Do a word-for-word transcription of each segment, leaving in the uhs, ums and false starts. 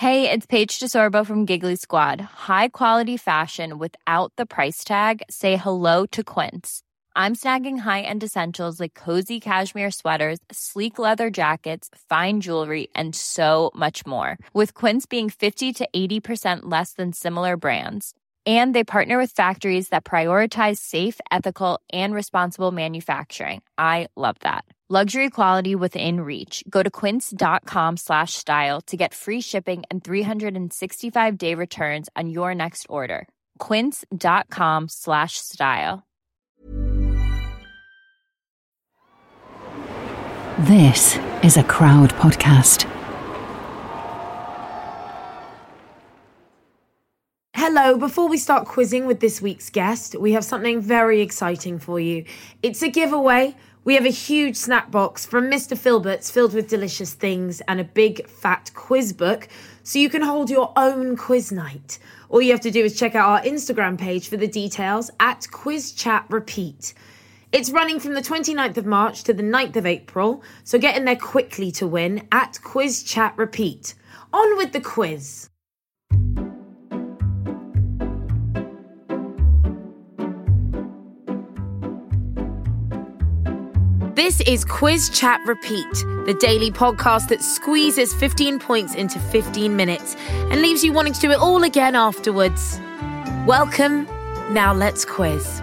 Hey, it's Paige DeSorbo from Giggly Squad. High quality fashion without the price tag. Say hello to Quince. I'm snagging high-end essentials like cozy cashmere sweaters, sleek leather jackets, fine jewelry, and so much more. With Quince being fifty to eighty percent less than similar brands. And they partner with factories that prioritize safe, ethical, and responsible manufacturing. I love that. Luxury quality within reach. Go to quince.com slash style to get free shipping and three sixty-five day returns on your next order. Quince.com slash style. This is a Crowd podcast. Hello, before we start quizzing with this week's guest, we have something very exciting for you. It's a giveaway. We have a huge snack box from Mister Filbert's filled with delicious things and a big fat quiz book so you can hold your own quiz night. All you have to do is check out our Instagram page for the details at Quiz Chat Repeat. It's running from the twenty-ninth of March to the ninth of April, so get in there quickly to win at Quiz Chat Repeat. On with the quiz. This is Quiz Chat Repeat, the daily podcast that squeezes fifteen points into fifteen minutes and leaves you wanting to do it all again afterwards. Welcome. Now let's quiz.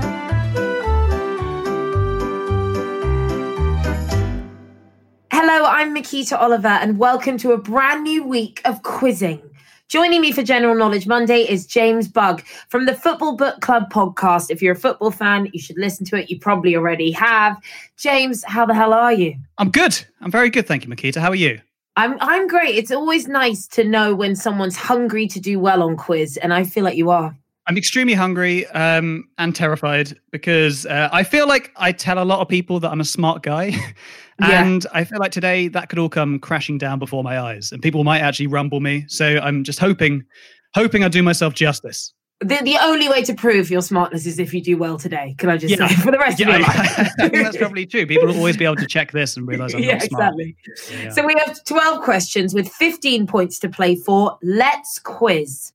Hello, I'm Makita Oliver and welcome to a brand new week of quizzing. Joining me for General Knowledge Monday is James Bugg from the Football Book Club podcast. If you're a football fan, you should listen to it. You probably already have. James, how the hell are you? I'm good. I'm very good, thank you, Makita. How are you? I'm I'm great. It's always nice to know when someone's hungry to do well on quiz, and I feel like you are. I'm extremely hungry um, and terrified because uh, I feel like I tell a lot of people that I'm a smart guy. And yeah. I feel like today that could all come crashing down before my eyes and people might actually rumble me. So I'm just hoping, hoping I do myself justice. The the only way to prove your smartness is if you do well today. Can I just yeah. say for the rest yeah, of your life? I think that's probably true. People will always be able to check this and realize I'm yeah, not smart. Exactly. Yeah. So we have twelve questions with fifteen points to play for. Let's quiz.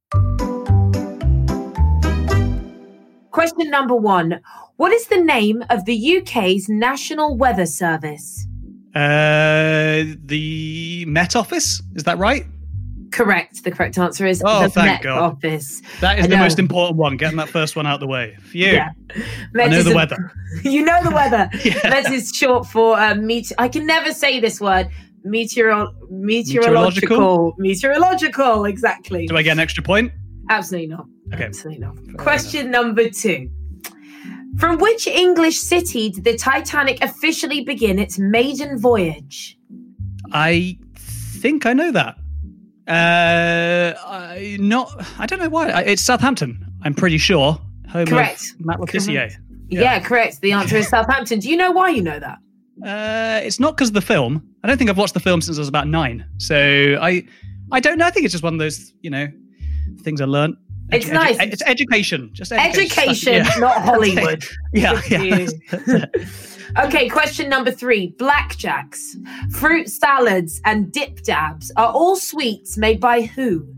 Question number one. What is the name of the U K's National Weather Service? Uh, the Met Office, is that right? Correct. The correct answer is oh, the thank Met God. Office. That is the most important one, getting that first one out the way. For you, yeah. I know the a, weather. You know the weather. yeah. Met is short for uh, meet. I can never say this word. Meteoro- meteorological. Meteorological. Meteorological, exactly. Do I get an extra point? Absolutely not. Okay. Absolutely not. Fair Question enough. number two. From which English city did the Titanic officially begin its maiden voyage? I think I know that. Uh, I not. I don't know why. It's Southampton. I'm pretty sure. Home correct. Of Matt Le Tissier. Yeah. yeah, correct. The answer is Southampton. Do you know why you know that? Uh, it's not because of the film. I don't think I've watched the film since I was about nine. So I, I don't know. I think it's just one of those, you know, things I learned. It's edu- nice. Edu- it's education. Just education, education yeah. not Hollywood. yeah, yeah. Okay, question number three. Blackjacks, fruit salads, and dip dabs are all sweets made by who?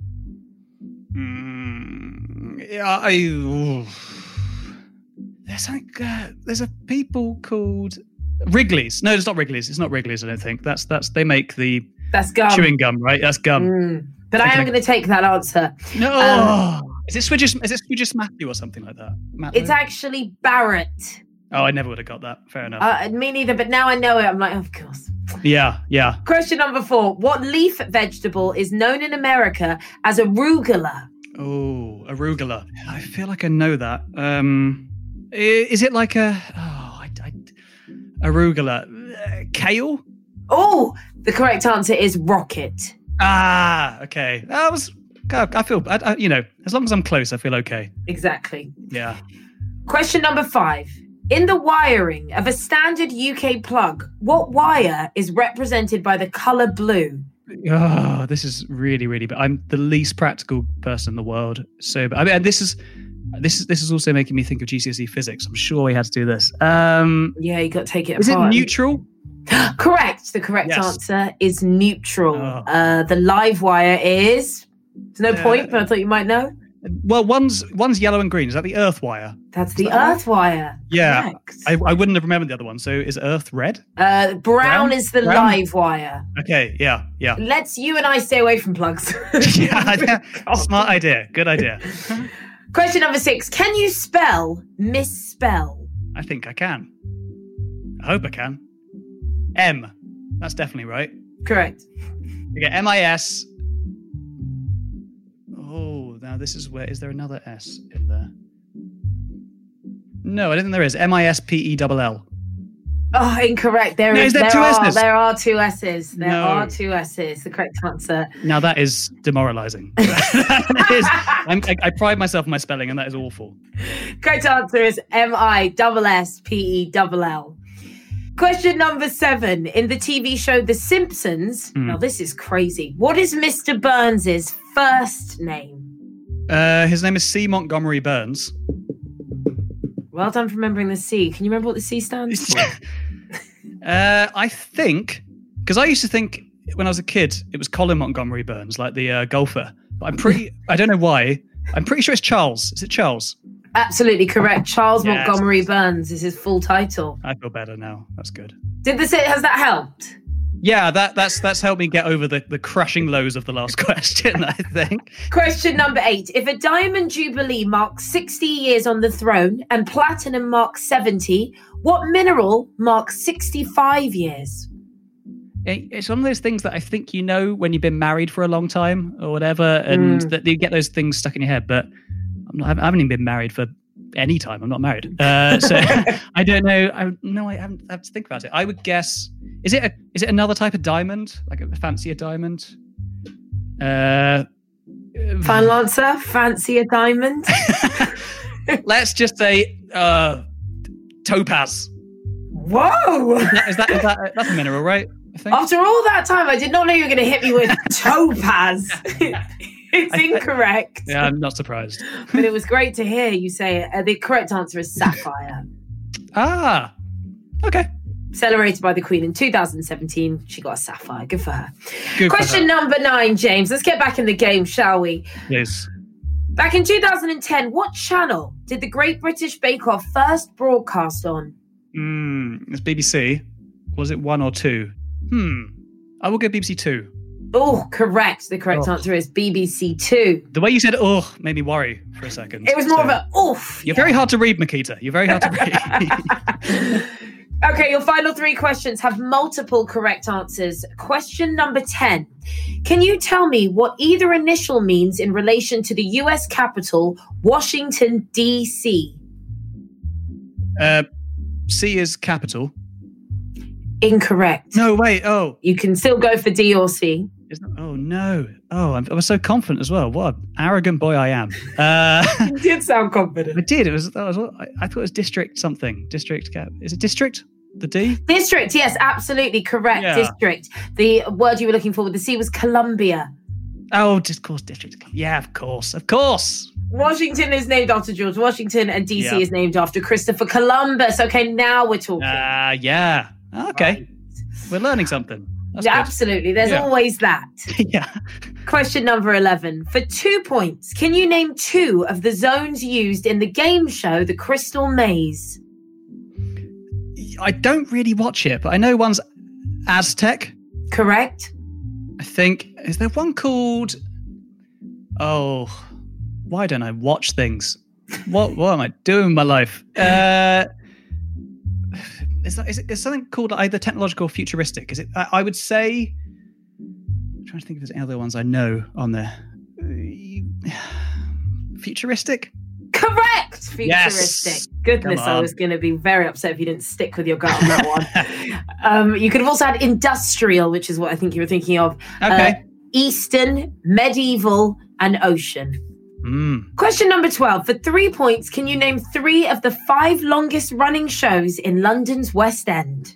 Mm, yeah, I. Ooh. There's like uh, there's a people called Wrigley's. No, it's not Wrigley's. It's not Wrigley's. I don't think that's that's they make the that's gum. chewing gum, right? That's gum. Mm. But I, I am going to take that answer. No. Um, Is it Swedish? Is it Swedish Matthew or something like that? Matthew? It's actually Barrett. Oh, I never would have got that. Fair enough. Uh, me neither. But now I know it. I'm like, of course. Yeah, yeah. Question number four: what leaf vegetable is known in America as arugula? Oh, arugula. I feel like I know that. Um, is it like a oh, I, I, arugula? Uh, kale? Oh, the correct answer is rocket. Ah, okay. That was. I feel, I, I, you know, as long as I'm close, I feel okay. Exactly. Yeah. Question number five. In the wiring of a standard U K plug, what wire is represented by the colour blue? Oh, this is really, really bad. I'm the least practical person in the world. So, I mean, and this is, this is, this is also making me think of G C S E physics. I'm sure we had to do this. Um, yeah, you got to take it is apart. Is it neutral? Correct. The correct Yes. answer is neutral. Oh. Uh, the live wire is. There's no Uh, point, but I thought you might know. Well, one's one's yellow and green. Is that the earth wire? That's the that right? earth wire. Yeah. Correct. I, I wouldn't have remembered the other one. So is earth red? Uh, brown, Brown? is the Brown? live wire. Okay. Yeah. Yeah. Let's you and I stay away from plugs. yeah. yeah. Smart idea. Good idea. Question number six. Can you spell misspell? I think I can. I hope I can. M. That's definitely right. Correct. You get M I S. Oh, now this is where. Is there another S in there? No, I don't think there is. M I S P E L L. Oh, incorrect. There No, is. is there there two are. S's? There are two S's. There No. are two S's. The correct answer. Now that is demoralizing. that is, I'm, I, I pride myself in my spelling, and that is awful. Correct answer is M I S S P E L L. Question number seven. In the T V show The Simpsons, Mm. now this is crazy. What is Mister Burns' first name? Uh, his name is C. Montgomery Burns. Well done for remembering the C. Can you remember what the C stands for? uh, I think, because I used to think when I was a kid, it was Colin Montgomery Burns, like the uh, golfer. But I'm pretty, I don't know why. I'm pretty sure it's Charles. Is it Charles? Absolutely correct. Charles Yes. Montgomery Burns is his full title. I feel better now. That's good. Did this, has that helped? Yeah, that, that's that's helped me get over the, the crushing lows of the last question, I think. Question number eight. If a diamond jubilee marks sixty years on the throne and platinum marks seventy, what mineral marks sixty-five years? It- It's one of those things that I think you know when you've been married for a long time or whatever, and Mm. that you get those things stuck in your head. But I'm not, I haven't even been married for any time. I'm not married, uh, so I don't know. I no, I haven't. I have to think about it. I would guess. Is it a, is it another type of diamond, like a fancier diamond? Uh, Final answer, fancy a diamond? let's just say uh, topaz. Whoa! Is that, is that, is that that's a mineral, right? I think. After all that time, I did not know you were going to hit me with topaz. It's incorrect. Yeah, I'm not surprised. But it was great to hear you say it. Uh, the correct answer is sapphire. Ah, okay. Celebrated by the Queen in two thousand seventeen. She got a sapphire. Good for her. Good for Question her. number nine, James. Let's get back in the game, shall we? Yes. Back in two thousand ten, what channel did the Great British Bake Off first broadcast on? Mm, it's B B C. Was it one or two? Hmm. I will go B B C two. Oh, correct. The correct Oh. answer is B B C Two. The way you said "oh" made me worry for a second. It was more So- of a oof. You're very hard to read, Makita. You're very hard to read. Okay, your final three questions have multiple correct answers. Question number ten. Can you tell me what either initial means in relation to the U S capital, Washington, D C? uh, C is capital. Incorrect. No, wait. Oh, You can still go for D or C. isn't, oh no. Oh, I'm, I was so confident as well. What an arrogant boy I am. Uh, You did sound confident. I did. It was. That was I, I thought it was district something. District. cap- Is it district? The D. District, yes, absolutely correct. Yeah. District. The word you were looking for with the C was Columbia. Oh, of course, district. Yeah, of course, of course. Washington is named after George Washington, and D C Yeah. is named after Christopher Columbus. Okay, now we're talking. Ah, uh, yeah. Okay, Right. we're learning something. That's Yeah, good. absolutely. There's Yeah. always that. yeah. Question number eleven. For two points, can you name two of the zones used in the game show The Crystal Maze? I don't really watch it, but I know one's Aztec. Correct? I think. Is there one called? Oh, why don't I watch things? What What am I doing with my life? Uh, is, that, is it is something called either technological or futuristic? Is it? I, I would say. I'm trying to think if there's any other ones I know on there. Uh, Futuristic. Correct! Futuristic. Yes. Goodness, Come I on. was going to be very upset if you didn't stick with your gut on that one. um, you could have also had industrial, which is what I think you were thinking of. Okay. Uh, Eastern, medieval, and ocean. Mm. Question number twelve. For three points, can you name three of the five longest running shows in London's West End?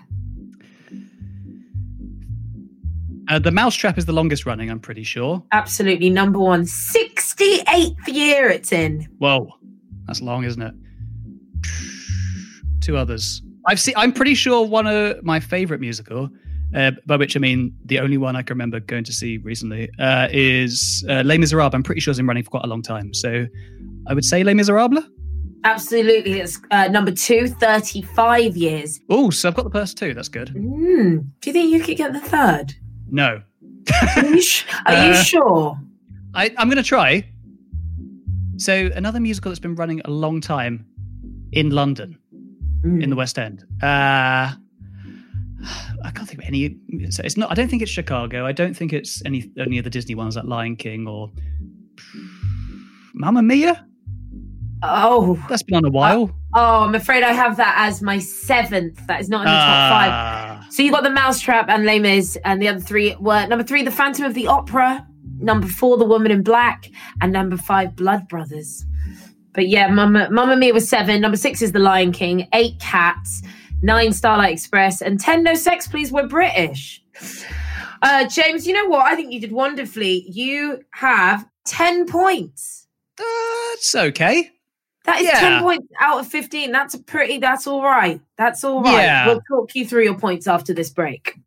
Uh, the Mousetrap is the longest running, I'm pretty sure. Absolutely. Number one, sixty-eighth year it's in. Whoa, that's long, isn't it? Two others. I've seen. I'm pretty sure one of my favorite musical, uh, by which I mean the only one I can remember going to see recently, uh, is uh, Les Miserables. I'm pretty sure it's been running for quite a long time. So I would say Les Miserables. Absolutely. It's uh, number two, thirty-five years. Oh, so I've got the first two. That's good. Mm. Do you think you could get the third? No. Are you, sh- are you uh, sure? I, I'm going to try. So another musical that's been running a long time in London, mm. in the West End. Uh, I can't think of any. So it's not. I don't think it's Chicago. I don't think it's any any of the Disney ones like Lion King or Mamma Mia. Oh, that's been on a while. Oh, I'm afraid I have that as my seventh. That is not in the uh, top five. So you got The Mousetrap and Les Mis, and the other three were number three, The Phantom of the Opera, number four, The Woman in Black, and number five, Blood Brothers. But yeah, Mamma, Mamma Mia was seven. Number six is The Lion King. Eight, Cats. Nine, Starlight Express, and ten, No Sex Please, We're British. Uh, James, you know what? I think you did wonderfully. You have ten points. That's okay. That is yeah. ten points out of fifteen. That's a pretty, that's all right. That's all right. Yeah. We'll talk you through your points after this break.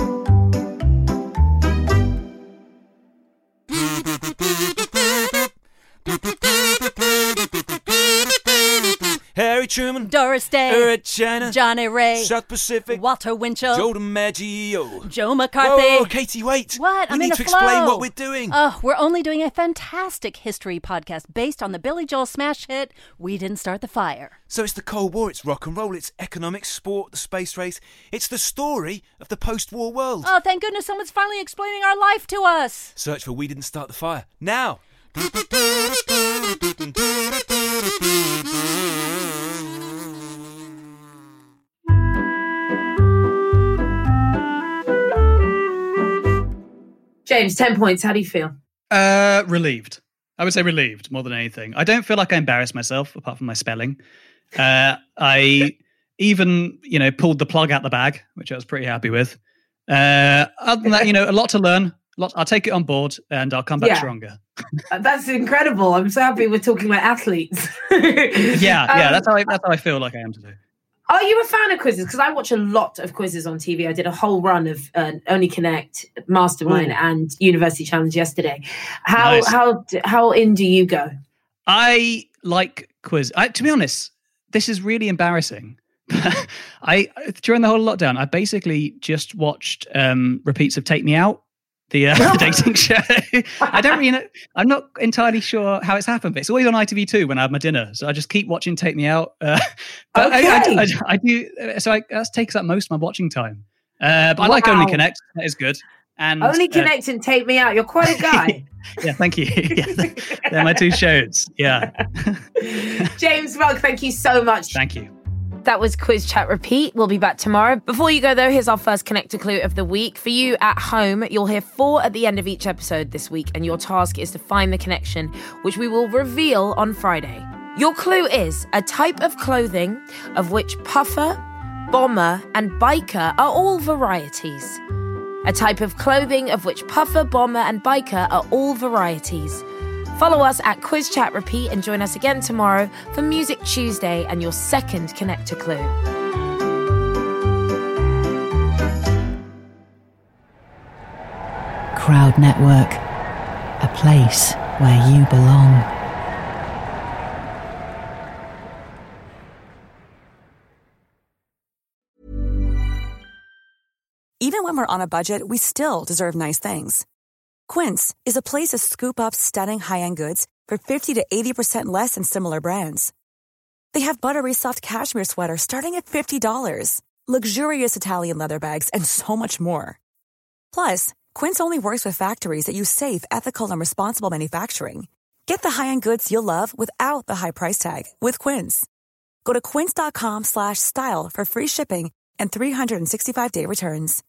Harry Truman, Doris Day, Eric China, Johnny Ray, South Pacific, Walter Winchell, Joe DiMaggio, Joe McCarthy. Whoa, whoa, Katie, wait. What? We I'm need in a to flow. explain what we're doing. Oh, we're only doing a fantastic history podcast based on the Billy Joel smash hit, We Didn't Start the Fire. So it's the Cold War, it's rock and roll, it's economics, sport, the space race. It's the story of the post-war world. Oh, thank goodness someone's finally explaining our life to us. Search for We Didn't Start the Fire. Now! James, ten points. How do you feel? Uh, relieved. I would say relieved more than anything. I don't feel like I embarrassed myself, apart from my spelling. Uh, I even, you know, pulled the plug out the bag, which I was pretty happy with. Uh, other than that, you know, a lot to learn. A lot, I'll take it on board, and I'll come back yeah. stronger. That's incredible. I'm so happy we're talking like athletes. yeah, um, yeah. That's how I, that's how I feel like I am today. Are you a fan of quizzes? Because I watch a lot of quizzes on T V. I did a whole run of uh, Only Connect, Mastermind, Ooh. and University Challenge yesterday. How nice. how how in do you go? I like quiz. I, to be honest, this is really embarrassing. I during the whole lockdown, I basically just watched um, repeats of Take Me Out, the, uh, the dating show. I don't really know. I'm not entirely sure how it's happened, but it's always on I T V two when I have my dinner. So I just keep watching Take Me Out. Uh, but okay. I, I, I, I do. So I, that takes up most of my watching time. Uh, but wow. I like Only Connect. That is good. And Only Connect uh, and Take Me Out. You're quite a guy. yeah, thank you. yeah, they're my two shows. Yeah. James Rugg, thank you so much. Thank you. That was Quiz Chat Repeat. We'll be back tomorrow. Before you go, though, here's our first connector clue of the week. For you at home, you'll hear four at the end of each episode this week, and your task is to find the connection, which we will reveal on Friday. Your clue is a type of clothing of which puffer, bomber, and biker are all varieties. A type of clothing of which puffer, bomber, and biker are all varieties. Follow us at Quiz Chat Repeat and join us again tomorrow for Music Tuesday and your second connector clue. Crowd Network, a place where you belong. Even when we're on a budget, we still deserve nice things. Quince is a place to scoop up stunning high-end goods for fifty to eighty percent less than similar brands. They have buttery soft cashmere sweaters starting at fifty dollars, luxurious Italian leather bags, and so much more. Plus, Quince only works with factories that use safe, ethical, and responsible manufacturing. Get the high-end goods you'll love without the high price tag with Quince. Go to quince.com slash style for free shipping and three sixty-five day returns.